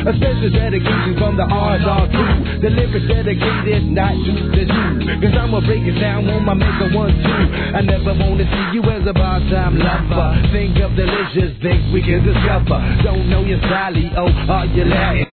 A special dedication from the RR2. The lyrics dedicated not to the you. Cause I'ma break it down on my make a 1-2. I never wanna see you as a part-time lover. Think of delicious things we can discover. Don't know your style, oh, are you Latin?